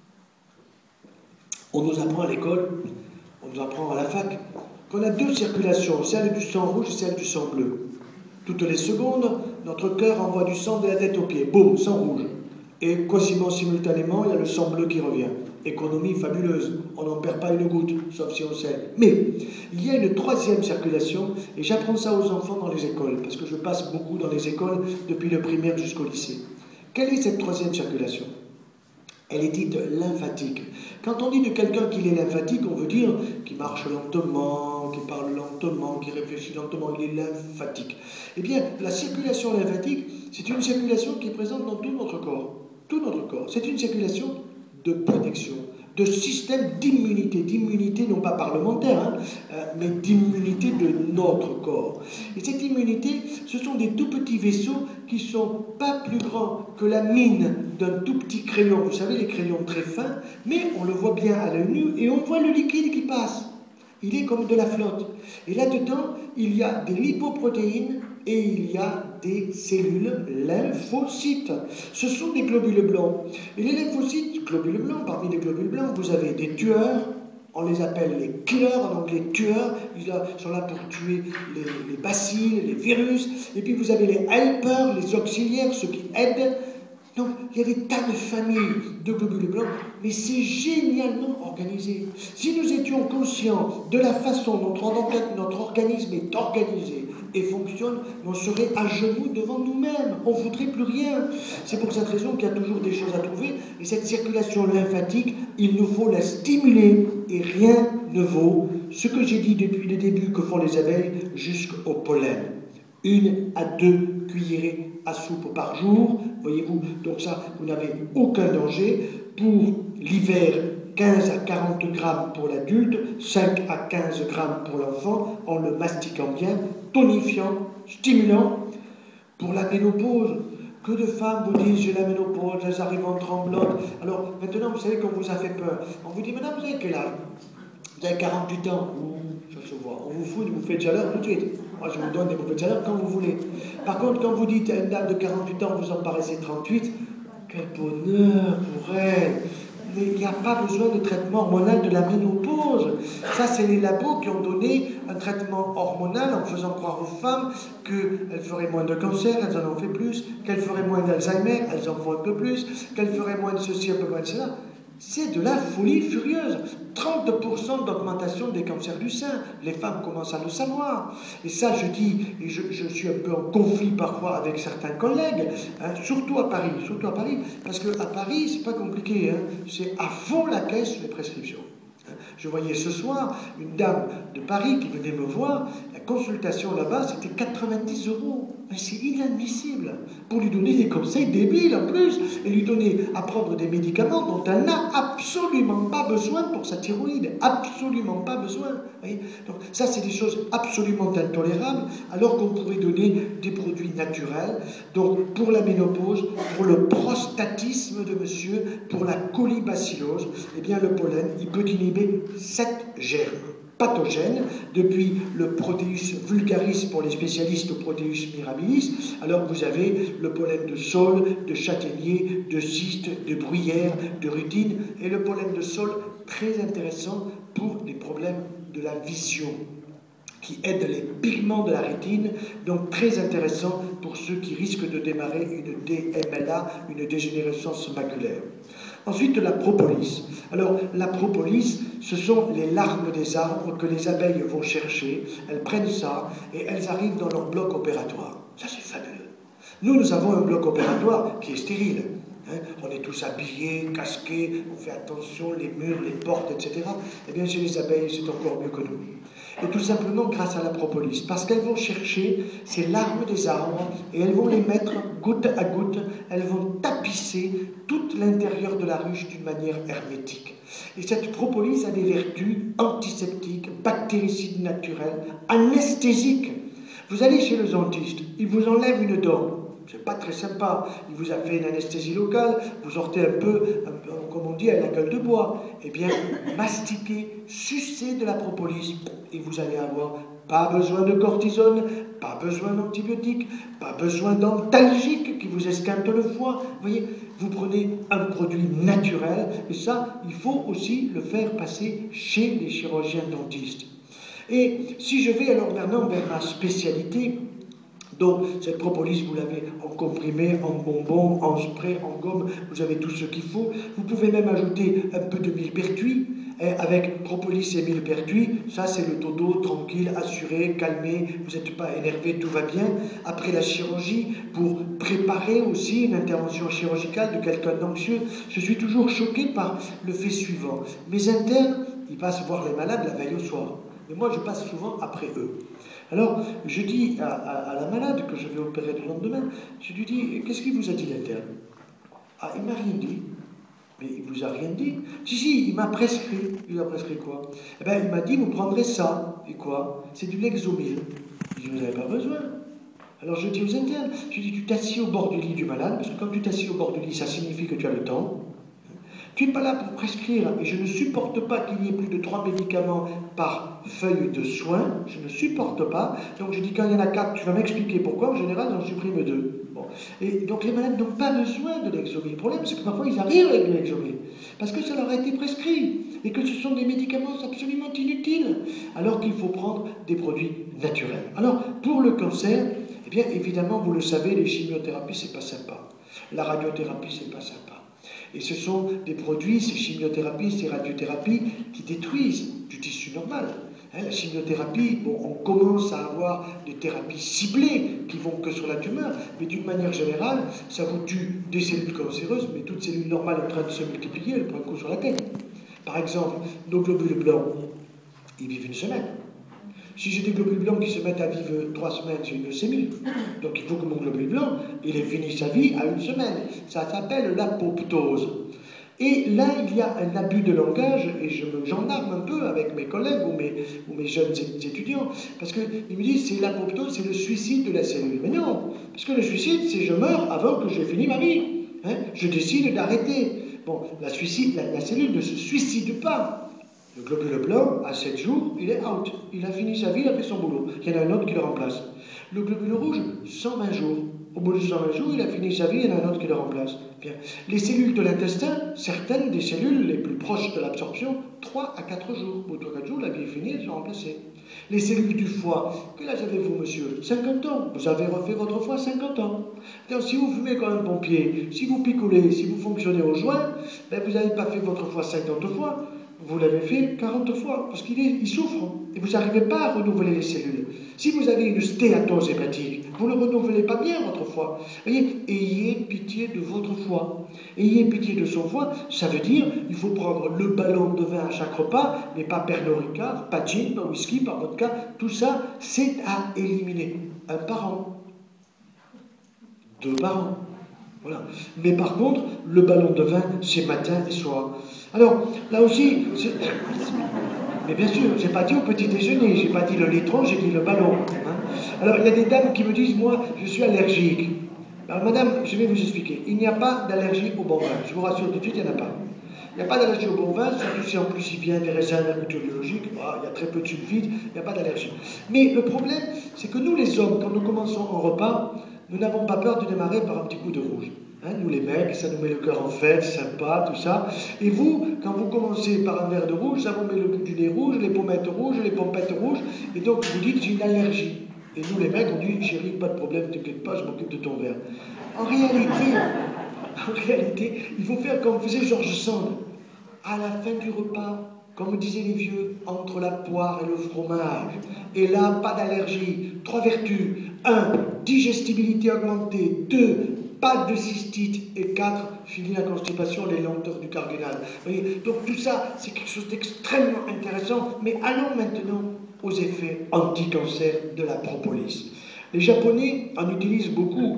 On nous apprend à l'école, on nous apprend à la fac, qu'on a deux circulations, celle du sang rouge et celle du sang bleu. Toutes les secondes, notre cœur envoie du sang de la tête aux pieds. Boum, sang rouge. Et quasiment simultanément, il y a le sang bleu qui revient. Économie fabuleuse, on n'en perd pas une goutte, sauf si on sait. Mais il y a une troisième circulation, et j'apprends ça aux enfants dans les écoles, parce que je passe beaucoup dans les écoles depuis le primaire jusqu'au lycée. Quelle est cette troisième circulation? Elle est dite lymphatique. Quand on dit de quelqu'un qu'il est lymphatique, on veut dire qu'il marche lentement, qu'il parle lentement, qu'il réfléchit lentement, il est lymphatique. Eh bien, la circulation lymphatique, c'est une circulation qui est présente dans tout notre corps. Tout notre corps. C'est une circulation de protection, de système d'immunité non pas parlementaire, mais d'immunité de notre corps. Et cette immunité, ce sont des tout petits vaisseaux qui ne sont pas plus grands que la mine d'un tout petit crayon. Vous savez, les crayons très fins, mais on le voit bien à l'œil nu et on voit le liquide qui passe. Il est comme de la flotte. Et là-dedans, il y a des lipoprotéines et il y a des cellules lymphocytes. Ce sont des globules blancs. Et les lymphocytes, globules blancs, parmi les globules blancs, vous avez des tueurs, on les appelle les killers, donc les tueurs, ils sont là pour tuer les bacilles, les virus. Et puis vous avez les helpers, les auxiliaires, ceux qui aident. Donc, il y a des tas de familles de globules blancs, mais c'est génialement organisé. Si nous étions conscients de la façon dont notre organisme est organisé et fonctionne, on serait à genoux devant nous-mêmes. On ne voudrait plus rien. C'est pour cette raison qu'il y a toujours des choses à trouver. Et cette circulation lymphatique, il nous faut la stimuler. Et rien ne vaut ce que j'ai dit depuis le début que font les abeilles jusqu'au pollen. 1 à 2 cuillerées à soupe par jour, voyez-vous, donc ça, vous n'avez aucun danger. Pour l'hiver, 15 à 40 grammes pour l'adulte, 5 à 15 grammes pour l'enfant, en le mastiquant bien, tonifiant, stimulant. Pour la ménopause, que de femmes vous disent j'ai la ménopause, elles arrivent en tremblote. Alors maintenant, vous savez qu'on vous a fait peur. On vous dit maintenant, vous avez quel âge? Vous avez 48 ans. Ça se voit. On vous fout des bouffées de chaleur tout de suite. Moi, je vous donne des bouffées de chaleur quand vous voulez. Par contre, quand vous dites à une dame de 48 ans, vous en paraissez 38, quel bonheur pour elle. Mais il n'y a pas besoin de traitement hormonal de la ménopause. Ça, c'est les labos qui ont donné un traitement hormonal en faisant croire aux femmes qu'elles feraient moins de cancer, elles en ont fait plus, qu'elles feraient moins d'Alzheimer, elles en font un peu plus, qu'elles feraient moins de ceci, un peu moins de cela. C'est de la folie furieuse. 30% d'augmentation des cancers du sein. Les femmes commencent à le savoir. Et ça, je dis, et je suis un peu en conflit parfois avec certains collègues, hein, surtout à Paris, parce qu'à Paris, c'est pas compliqué, hein, c'est à fond la caisse les prescriptions. Je voyais ce soir une dame de Paris qui venait me voir. La consultation là-bas, c'était 90 €. Mais c'est inadmissible. Pour lui donner des conseils débiles en plus, et lui donner à prendre des médicaments dont elle n'a absolument pas besoin pour sa thyroïde. Absolument pas besoin. Voyez. Donc ça, c'est des choses absolument intolérables, alors qu'on pourrait donner des produits naturels. Donc pour la ménopause, pour le prostatisme de monsieur, pour la colibacillose, eh bien le pollen, il peut inhiber 7 germes pathogènes, depuis le Proteus vulgaris pour les spécialistes au Proteus mirabilis. Alors vous avez le pollen de saule, de châtaignier, de cyste, de bruyère, de rutine, et le pollen de saule, très intéressant pour les problèmes de la vision, qui aide les pigments de la rétine, donc très intéressant pour ceux qui risquent de démarrer une DMLA, une dégénérescence maculaire. Ensuite, la propolis. Alors, la propolis, ce sont les larmes des arbres que les abeilles vont chercher. Elles prennent ça et elles arrivent dans leur bloc opératoire. Ça, c'est fabuleux. Nous avons un bloc opératoire qui est stérile. On est tous habillés, casqués, on fait attention, les murs, les portes, etc. Eh bien, chez les abeilles, c'est encore mieux que nous. Et tout simplement grâce à la propolis, parce qu'elles vont chercher ces larmes des arbres et elles vont les mettre goutte à goutte, elles vont tapisser tout l'intérieur de la ruche d'une manière hermétique. Et cette propolis a des vertus antiseptiques, bactéricides naturelles, anesthésiques. Vous allez chez le dentiste, il vous enlève une dent. C'est pas très sympa. Il vous a fait une anesthésie locale, vous sortez un peu, comme on dit, à la gueule de bois. Eh bien, mastiquez, sucez de la propolis, et vous allez avoir pas besoin de cortisone, pas besoin d'antibiotiques, pas besoin d'antalgiques qui vous esquintent le foie. Vous voyez, vous prenez un produit naturel, et ça, il faut aussi le faire passer chez les chirurgiens dentistes. Et si je vais alors maintenant vers ma spécialité, donc, cette propolis, vous l'avez en comprimé, en bonbon, en spray, en gomme, vous avez tout ce qu'il faut. Vous pouvez même ajouter un peu de millepertuis. Avec propolis et millepertuis, ça c'est le dodo tranquille, assuré, calmé, vous n'êtes pas énervé, tout va bien. Après la chirurgie, pour préparer aussi une intervention chirurgicale de quelqu'un d'anxieux, je suis toujours choqué par le fait suivant. Mes internes, ils passent voir les malades la veille au soir. Mais moi, je passe souvent après eux. Alors, je dis à la malade que je vais opérer le lendemain, je lui dis, qu'est-ce qu'il vous a dit l'interne? Ah, il m'a rien dit. Mais il vous a rien dit? Si, il m'a prescrit. Il a prescrit quoi? Eh bien, il m'a dit, vous prendrez ça. Et quoi? C'est du Lexomil. Je dis, vous n'avez pas besoin. Alors je dis aux internes, je dis, tu t'assieds au bord du lit du malade, parce que quand tu t'assieds au bord du lit, ça signifie que tu as le temps. Tu n'es pas là pour prescrire, et je ne supporte pas qu'il y ait plus de 3 médicaments par feuille de soins, je ne supporte pas. Donc je dis, quand il y en a 4, tu vas m'expliquer pourquoi, en général j'en supprime 2. Bon. Et donc les malades n'ont pas besoin de Lexomil. Le problème, c'est que parfois ils arrivent avec le Lexomil, parce que ça leur a été prescrit, et que ce sont des médicaments absolument inutiles, alors qu'il faut prendre des produits naturels. Alors, pour le cancer, eh bien évidemment, vous le savez, les chimiothérapies, c'est pas sympa. La radiothérapie, c'est pas sympa. Et ce sont des produits, ces chimiothérapies, ces radiothérapies, qui détruisent du tissu normal. La chimiothérapie, bon, on commence à avoir des thérapies ciblées qui vont que sur la tumeur, mais d'une manière générale, ça vous tue des cellules cancéreuses, mais toute cellule normale en train de se multiplier, elle prend un coup sur la tête. Par exemple, nos globules blancs, ils vivent une semaine. Si j'ai des globules blancs qui se mettent à vivre 3 semaines, j'ai une leucémie. Donc il faut que mon globule blanc, il ait fini sa vie à 1 semaine. Ça s'appelle l'apoptose. Et là, il y a un abus de langage, et j'en arme un peu avec mes collègues ou mes jeunes étudiants, parce qu'ils me disent c'est l'apoptose, c'est le suicide de la cellule. Mais non, parce que le suicide, c'est je meurs avant que j'ai fini ma vie. Hein, je décide d'arrêter. Bon, la cellule ne se suicide pas. Le globule blanc, à 7 jours, il est out. Il a fini sa vie, il a fait son boulot. Il y en a un autre qui le remplace. Le globule rouge, 120 jours. Au bout de 120 jours, il a fini sa vie, il y en a un autre qui le remplace. Bien. Les cellules de l'intestin, certaines des cellules les plus proches de l'absorption, 3 à 4 jours. Au bout de 3 à 4 jours, la vie est finie, elles sont remplacées. Les cellules du foie, quel âge avez-vous, monsieur? 50 ans. Vous avez refait votre foie 50 ans. Donc, si vous fumez comme un pompier, si vous picolez, si vous fonctionnez au joint, ben, vous n'avez pas fait votre foie 50 fois. Vous l'avez fait 40 fois, parce qu'il souffre, et vous n'arrivez pas à renouveler les cellules. Si vous avez une stéatose hépatique, vous ne renouvelez pas bien votre foie. Voyez, ayez pitié de votre foie. Ayez pitié de son foie, ça veut dire il faut prendre le ballon de vin à chaque repas, mais pas Pernod Ricard, pas gin, pas whisky, pas vodka. Tout ça, c'est à éliminer. Un par an. 2 par an. Voilà. Mais par contre, le ballon de vin, c'est matin et soir. Alors, là aussi, mais bien sûr, je n'ai pas dit au petit déjeuner, je n'ai pas dit le litron, j'ai dit le ballon. Hein. Alors, il y a des dames qui me disent, moi, je suis allergique. Alors, madame, je vais vous expliquer. Il n'y a pas d'allergie au bon vin. Je vous rassure tout de suite, il n'y en a pas. Il n'y a pas d'allergie au bon vin, surtout si en plus il vient des raisins d'agriculture biologique. Il y a très peu de sulfite, il n'y a pas d'allergie. Mais le problème, c'est que nous, les hommes, quand nous commençons un repas, nous n'avons pas peur de démarrer par un petit coup de rouge. Hein, nous les mecs, ça nous met le cœur en fête, sympa, tout ça. Et vous, quand vous commencez par un verre de rouge, ça vous met le bout du nez rouge, les pommettes rouges, les pompettes rouges, et donc vous dites j'ai une allergie. Et nous les mecs, on dit chérie, pas de problème, t'inquiète pas, je m'occupe de ton verre. En réalité, il faut faire comme faisait George Sand. À la fin du repas, comme disaient les vieux, entre la poire et le fromage. Et là, pas d'allergie. 3 vertus. 1, digestibilité augmentée. 2, pas de cystite. Et 4, fini la constipation, les lenteurs du cardinal. Vous voyez, donc tout ça, c'est quelque chose d'extrêmement intéressant. Mais allons maintenant aux effets anti-cancer de la propolis. Les Japonais en utilisent beaucoup.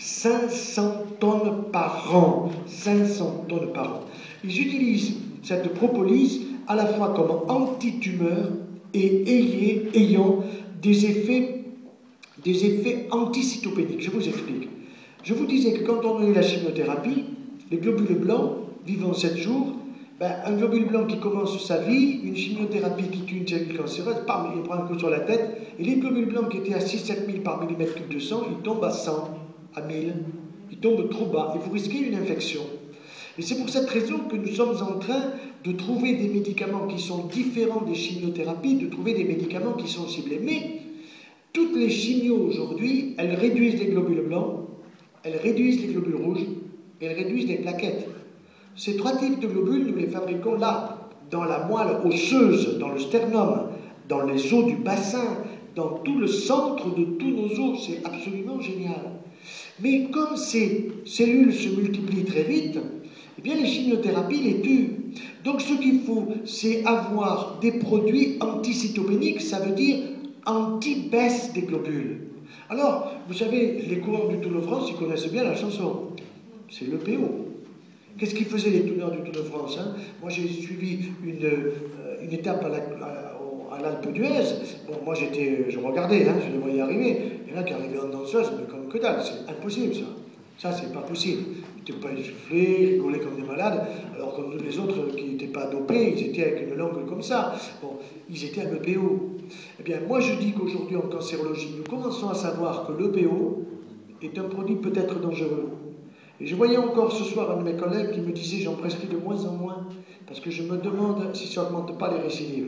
500 tonnes par an. 500 tonnes par an. Ils utilisent cette propolis à la fois comme antitumeur et ayant des effets anticytopéniques. Je vous explique. Je vous disais que quand on a eu la chimiothérapie, les globules blancs, vivant 7 jours, un globule blanc qui commence sa vie, une chimiothérapie qui tue une cellule cancéreuse, bam, il prend un coup sur la tête, et les globules blancs qui étaient à 6-7 000 par millimètre cube de sang, ils tombent à 100, à 1000, ils tombent trop bas, et vous risquez une infection. Et c'est pour cette raison que nous sommes en train de trouver des médicaments qui sont différents des chimiothérapies, de trouver des médicaments qui sont ciblés. Mais toutes les chimios aujourd'hui, elles réduisent les globules blancs, elles réduisent les globules rouges, et elles réduisent les plaquettes. Ces 3 types de globules, nous les fabriquons là, dans la moelle osseuse, dans le sternum, dans les os du bassin, dans tout le centre de tous nos os. C'est absolument génial. Mais comme ces cellules se multiplient très vite, eh bien les chimiothérapies les tuent. Donc ce qu'il faut, c'est avoir des produits anticytopéniques, ça veut dire anti-baisse des globules. Alors, vous savez, les coureurs du Tour de France, ils connaissent bien la chanson. C'est le PO. Qu'est-ce qu'ils faisaient les tourneurs du Tour de France, hein? Moi, j'ai suivi une étape à l'Alpe d'Huez. Bon, moi, je regardais, hein, je les voyais arriver. Il y en a qui arrivaient en danseuse, mais comme que dalle. C'est impossible, ça. Ça, c'est pas possible. Ils n'étaient pas essoufflés, ils rigolaient comme des malades, alors que les autres qui n'étaient pas dopés, ils étaient avec une langue comme ça. Bon, ils étaient à l'EPO. Eh bien, moi, je dis qu'aujourd'hui, en cancérologie, nous commençons à savoir que l'EPO est un produit peut-être dangereux. Et je voyais encore ce soir un de mes collègues qui me disait j'en prescris de moins en moins parce que je me demande si ça n'augmente pas les récidives.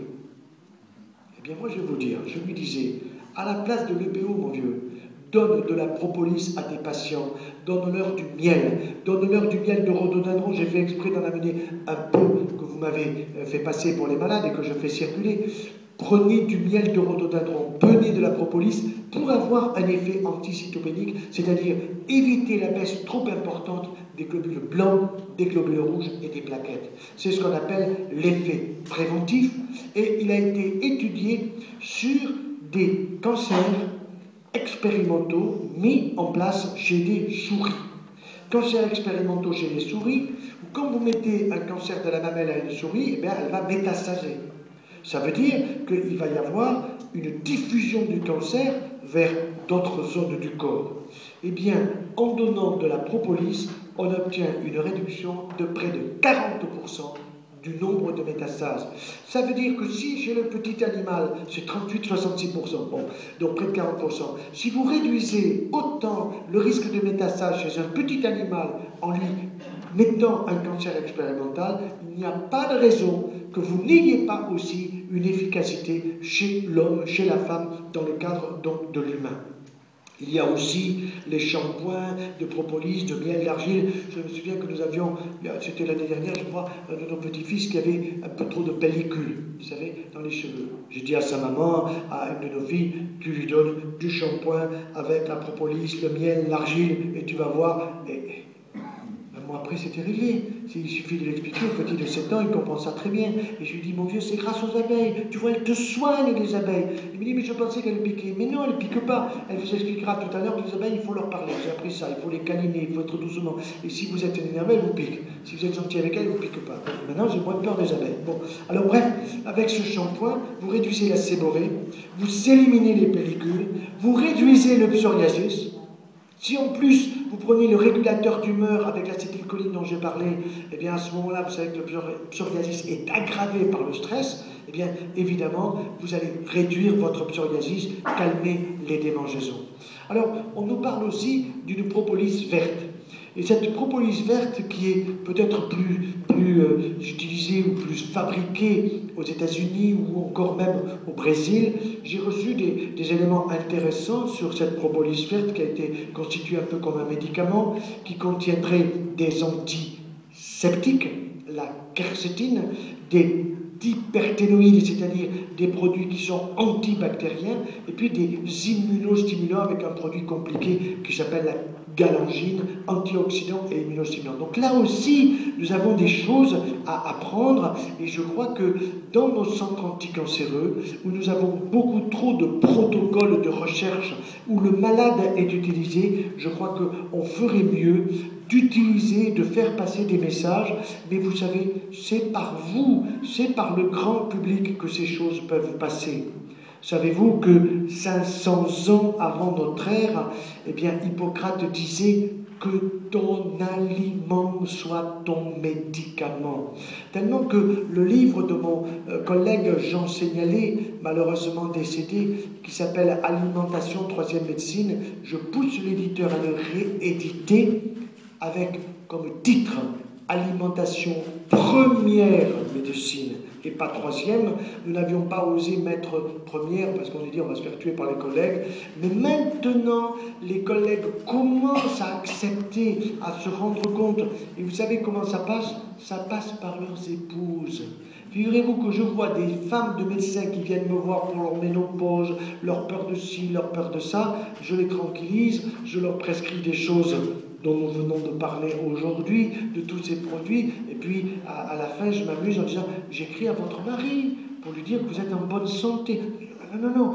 Eh bien moi je vais vous dire, je lui disais, à la place de l'EPO mon vieux, donne de la propolis à tes patients, donne-leur du miel de rhododendron, j'ai fait exprès d'en amener un peu que vous m'avez fait passer pour les malades et que je fais circuler. Prenez du miel de rhododendron, prenez de la propolis pour avoir un effet anticytopénique, c'est-à-dire éviter la baisse trop importante des globules blancs, des globules rouges et des plaquettes. C'est ce qu'on appelle l'effet préventif et il a été étudié sur des cancers expérimentaux mis en place chez des souris. cancers expérimentaux chez les souris, où quand vous mettez un cancer de la mamelle à une souris, eh bien, elle va métastaser. Ça veut dire qu'il va y avoir une diffusion du cancer vers d'autres zones du corps. Eh bien, en donnant de la propolis, on obtient une réduction de près de 40% du nombre de métastases. Ça veut dire que si chez le petit animal, c'est 38-66%, bon, donc près de 40%, si vous réduisez autant le risque de métastase chez un petit animal en lui mettant un cancer expérimental, il n'y a pas de raison que vous n'ayez pas aussi une efficacité chez l'homme, chez la femme, dans le cadre donc de l'humain. Il y a aussi les shampoings de propolis, de miel d'argile. Je me souviens que nous avions, c'était l'année dernière, je crois, un de nos petits-fils qui avait un peu trop de pellicule, vous savez, dans les cheveux. J'ai dit à sa maman, à une de nos filles, tu lui donnes du shampoing avec la propolis, le miel, l'argile, et tu vas voir. Et un mois après, c'était réglé. Il suffit de l'expliquer au petit de 7 ans, il comprend ça très bien. Et je lui dis, mon vieux, c'est grâce aux abeilles. Tu vois, elles te soignent, les abeilles. Il me dit, mais je pensais qu'elles piquaient. Mais non, elles ne piquent pas. Elle vous expliquera tout à l'heure que les abeilles, il faut leur parler. J'ai appris ça, il faut les câliner, il faut être doucement. Et si vous êtes énervé, elles vous piquent. Si vous êtes gentil avec elles, elles ne vous piquent pas. Donc, maintenant, j'ai moins peur des abeilles. Bon, alors bref, avec ce shampoing, vous réduisez la séborrhée, vous éliminez les pellicules, vous réduisez le psoriasis. Si en plus vous prenez le régulateur d'humeur avec l'acétylcholine dont j'ai parlé, eh bien à ce moment-là, vous savez que le psoriasis est aggravé par le stress, eh bien évidemment, vous allez réduire votre psoriasis, calmer les démangeaisons. Alors, on nous parle aussi d'une propolis verte. Et cette propolis verte qui est peut-être plus utilisée ou plus fabriquée aux États-Unis ou encore même au Brésil, j'ai reçu des éléments intéressants sur cette propolis verte qui a été constituée un peu comme un médicament, qui contiendrait des antiseptiques, la quercétine, des diperténoïdes, c'est-à-dire des produits qui sont antibactériens, et puis des immunostimulants avec un produit compliqué qui s'appelle la galangine, antioxydant et immunostimulant. Donc là aussi, nous avons des choses à apprendre, et je crois que dans nos centres anticancéreux, où nous avons beaucoup trop de protocoles de recherche, où le malade est utilisé, je crois qu'on ferait mieux d'utiliser, de faire passer des messages, mais vous savez, c'est par vous, c'est par le grand public que ces choses peuvent passer. Savez-vous que 500 ans avant notre ère, eh bien, Hippocrate disait que ton aliment soit ton médicament. Tellement que le livre de mon collègue Jean Seignalé, malheureusement décédé, qui s'appelle Alimentation, troisième médecine, je pousse l'éditeur à le rééditer avec comme titre Alimentation, première médecine. Et pas troisième, nous n'avions pas osé mettre première parce qu'on a dit on va se faire tuer par les collègues. Mais maintenant, les collègues commencent à accepter, à se rendre compte. Et vous savez comment ça passe? Ça passe par leurs épouses. Figurez-vous que je vois des femmes de médecins qui viennent me voir pour leur ménopause, leur peur de ci, leur peur de ça. Je les tranquillise, je leur prescris des choses dont nous venons de parler aujourd'hui, de tous ces produits, et puis à la fin je m'amuse en disant j'écris à votre mari pour lui dire que vous êtes en bonne santé. Non,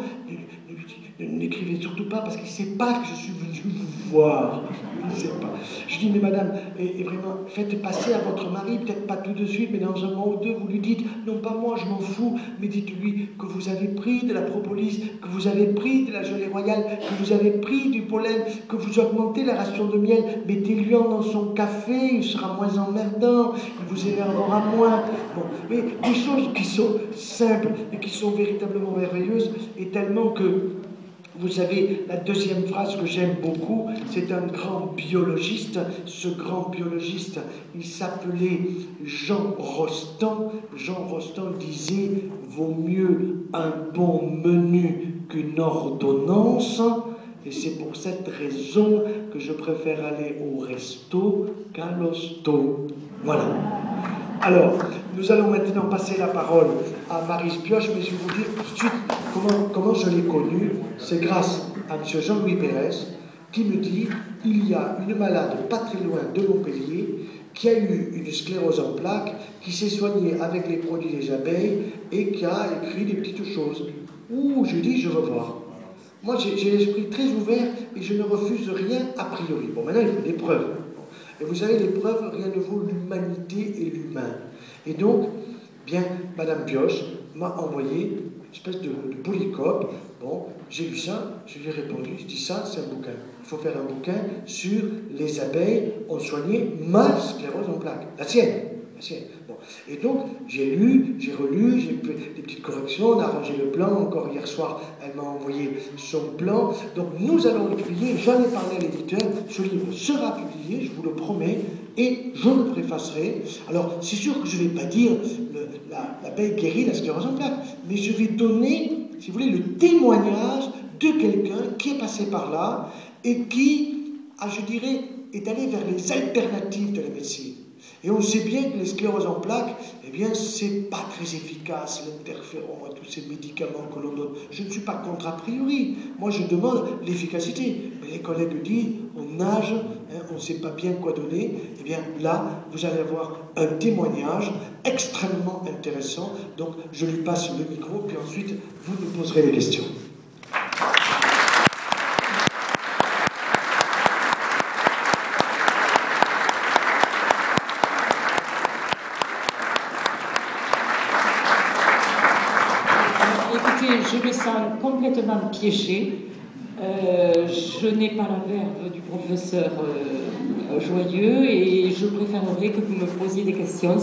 n'écrivez surtout pas parce qu'il ne sait pas que je suis venu vous voir. Il ne sait pas. Je dis mais madame, et vraiment, faites passer à votre mari, peut-être pas tout de suite, mais dans un mois ou deux, vous lui dites, non pas moi, je m'en fous, mais dites-lui que vous avez pris de la propolis, que vous avez pris de la gelée royale, que vous avez pris du pollen, que vous augmentez la ration de miel, mettez-lui dans son café, il sera moins emmerdant, il vous énervera moins. Bon, mais des choses qui sont simples et qui sont véritablement merveilleuses, et tellement que vous savez, la deuxième phrase que j'aime beaucoup, c'est un grand biologiste. Ce grand biologiste, il s'appelait Jean Rostand. Jean Rostand disait « Vaut mieux un bon menu qu'une ordonnance ». Et c'est pour cette raison que je préfère aller au resto qu'à l'hosto. Voilà. Alors, nous allons maintenant passer la parole à Maryse Pioche, mais je vais vous dire tout de suite comment je l'ai connue. C'est grâce à M. Jean-Louis Pérez qui me dit il y a une malade pas très loin de Montpellier qui a eu une sclérose en plaques, qui s'est soignée avec les produits des abeilles et qui a écrit des petites choses. Ouh, je dis, je veux voir. Moi, j'ai l'esprit très ouvert et je ne refuse rien a priori. Bon, maintenant, il faut des preuves. Et vous savez, l'épreuve, rien ne vaut l'humanité et l'humain. Et donc, bien, Madame Pioche m'a envoyé une espèce de polycope. Bon, j'ai lu ça, je lui ai répondu, je dis ça, c'est un bouquin. Il faut faire un bouquin sur les abeilles ont soigné ma sclérose en plaques, la sienne. Bon. Et donc, j'ai lu, j'ai relu, j'ai fait des petites corrections, on a arrangé le plan. Encore hier soir, elle m'a envoyé son plan. Donc, nous allons le publier. J'en ai parlé à l'éditeur. Ce livre sera publié, je vous le promets, et je le préfacerai. Alors, c'est sûr que je ne vais pas dire l'abeille guérit la sclérose en plaques, mais je vais donner, si vous voulez, le témoignage de quelqu'un qui est passé par là et qui, je dirais, est allé vers les alternatives de la médecine. Et on sait bien que les scléroses en plaques, eh bien, c'est pas très efficace, l'interféron et tous ces médicaments que l'on donne. Je ne suis pas contre a priori. Moi, je demande l'efficacité. Mais les collègues disent, on nage, on ne sait pas bien quoi donner. Eh bien, là, vous allez avoir un témoignage extrêmement intéressant. Donc, je lui passe le micro, puis ensuite, vous me poserez les questions. Je me sens complètement piégée. Je n'ai pas la verve du professeur Joyeux et je préférerais que vous me posiez des questions.